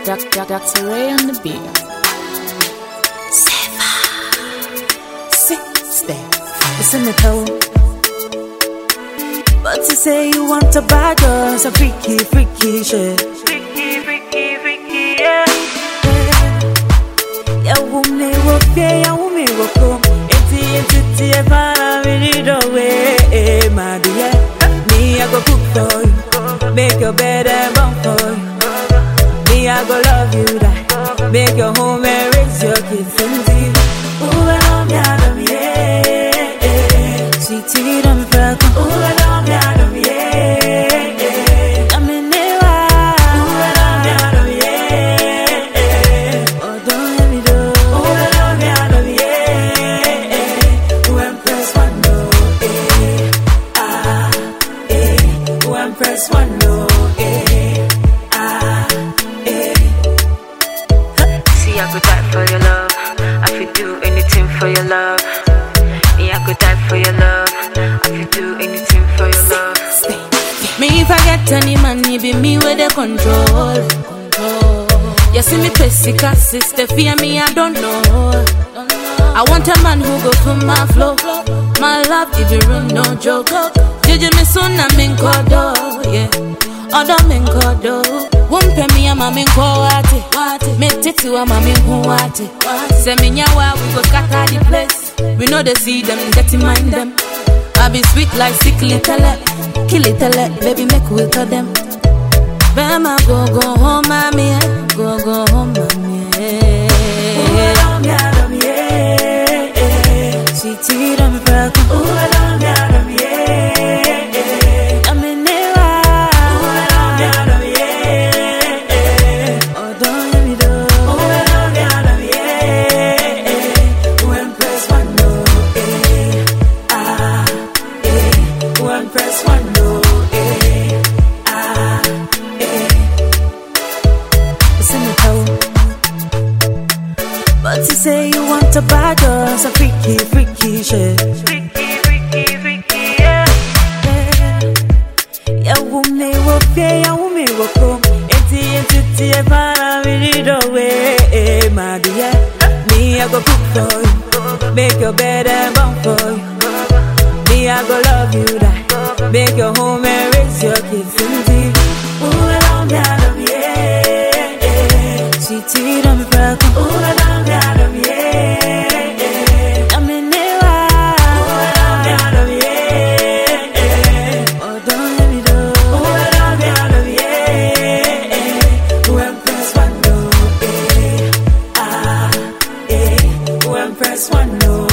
Dr. Ray on the beat. Listen to toe. But you say you want a bad girl, so freaky shit. Freaky, yeah. Ya wumi woke, ya wumi woko. Eti, para me need away, my dear. Me, I go cook for you, make your bed and bunk for you. Me, I go love you, that make your home and raise your kids and see. Ooh, I'm yeah. Sweetie, I'm back. Ooh, I'm yeah. I'm in the yeah. Oh, don't let me do. Ooh, I'm yeah. Ooh, I'm press one, no, Ooh, I'm press one, no, See, I could die for your love. I could do anything for your love. I could die for your love. I could do anything for your love. Me if I get any money, be me with the control. You see me physical sister, fear me, I don't know. I want a man who go for my flow. My love, if you room, no joke. Jiji me soon, I'm in kodo, yeah. Odo min kodo. Wumpe mi ama min wate. Me titi wa ma min wate. Se mi nyawa, we go scatter the place. We know they see them, dirty mind them. I be sweet like sickly tele. Kill it tele, baby make we tell them. Bema go home, mommy. Go home, mommy. Ooh, yeah. Sweetie, I'm back. Ooh, yeah. I'm in the yeah. Oh, don't let me do. Ooh, yeah. Ooh, I'm press one, no, Ooh, I'm press one, no, Listen to toe. But you say you want a bad girl, so freaky shit. Freaky, yeah. Ya wumi woko. Eti, para me need away, my dear. Me, I go cook for you, make your bed and bunk for you. Me, I go love you, that make your home and raise your kids and see. Ooh, I'm yeah. Sweetie, I'm back. Ooh, I'm yeah. I'm in the yeah. Oh, don't let me do. Ooh, I'm yeah. Ooh, I'm press one, no, Ooh, I'm press one, no.